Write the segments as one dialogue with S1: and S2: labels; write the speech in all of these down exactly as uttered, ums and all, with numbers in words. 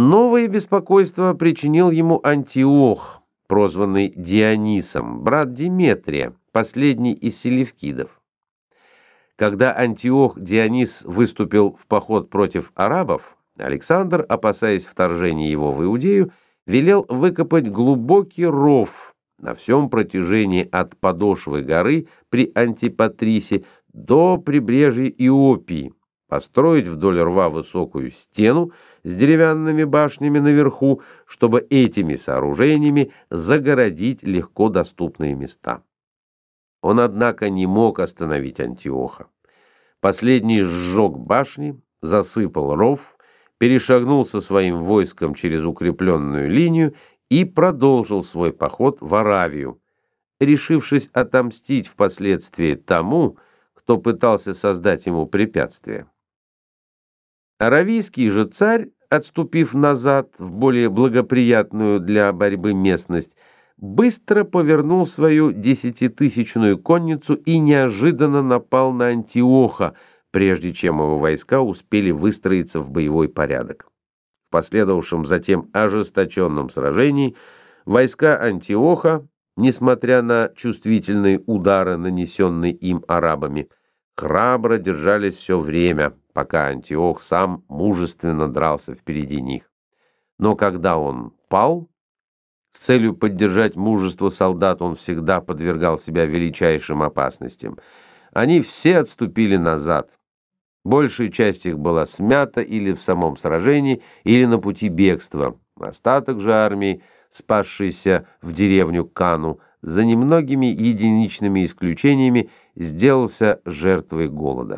S1: Новое беспокойство причинил ему Антиох, прозванный Дионисом, брат Диметрия, последний из селевкидов. Когда Антиох Дионис выступил в поход против арабов, Александр, опасаясь вторжения его в Иудею, велел выкопать глубокий ров на всем протяжении от подошвы горы при Антипатрисе до прибрежья Иопии, построить вдоль рва высокую стену с деревянными башнями наверху, чтобы этими сооружениями загородить легко доступные места. Он, однако, не мог остановить Антиоха. Последний сжег башни, засыпал ров, перешагнул со своим войском через укрепленную линию и продолжил свой поход в Аравию, решившись отомстить впоследствии тому, кто пытался создать ему препятствие. Аравийский же царь, отступив назад в более благоприятную для борьбы местность, быстро повернул свою десятитысячную конницу и неожиданно напал на Антиоха, прежде чем его войска успели выстроиться в боевой порядок. В последовавшем затем ожесточенном сражении войска Антиоха, несмотря на чувствительные удары, нанесенные им арабами, храбро держались все время, пока Антиох сам мужественно дрался впереди них. Но когда он пал, с целью поддержать мужество солдат он всегда подвергал себя величайшим опасностям. Они все отступили назад. Большая часть их была смята или в самом сражении, или на пути бегства. Остаток же армии, спасшийся в деревню Кану, за немногими единичными исключениями сделался жертвой голода.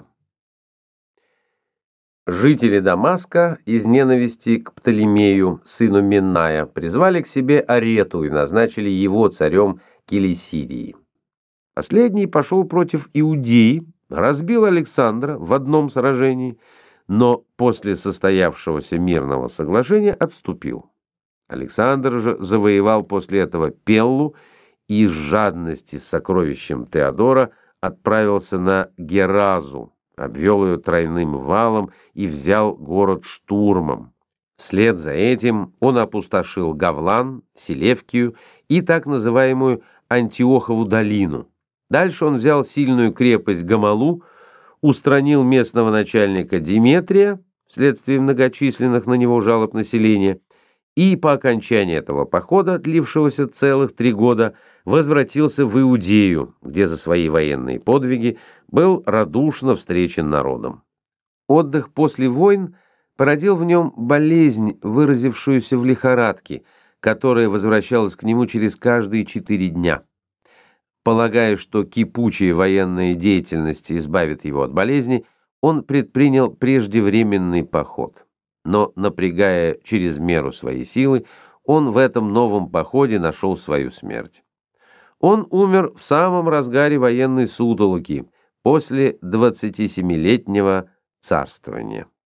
S1: Жители Дамаска из ненависти к Птолемею, сыну Минная, призвали к себе Арету и назначили его царем Килисирии. Последний пошел против Иудеи, разбил Александра в одном сражении, но после состоявшегося мирного соглашения отступил. Александр же завоевал после этого Пеллу и из жадности с сокровищем Теодора отправился на Геразу, обвел ее тройным валом и взял город штурмом. Вслед за этим он опустошил Гавлан, Селевкию и так называемую Антиохову долину. Дальше он взял сильную крепость Гамалу, устранил местного начальника Диметрия вследствие многочисленных на него жалоб населения, и по окончании этого похода, длившегося целых три года, возвратился в Иудею, где за свои военные подвиги был радушно встречен народом. Отдых после войн породил в нем болезнь, выразившуюся в лихорадке, которая возвращалась к нему через каждые четыре дня. Полагая, что кипучая военная деятельность избавит его от болезни, он предпринял преждевременный поход. Но, напрягая через меру свои силы, он в этом новом походе нашел свою смерть. Он умер в самом разгаре военной сутолоки после двадцатисемилетнего царствования.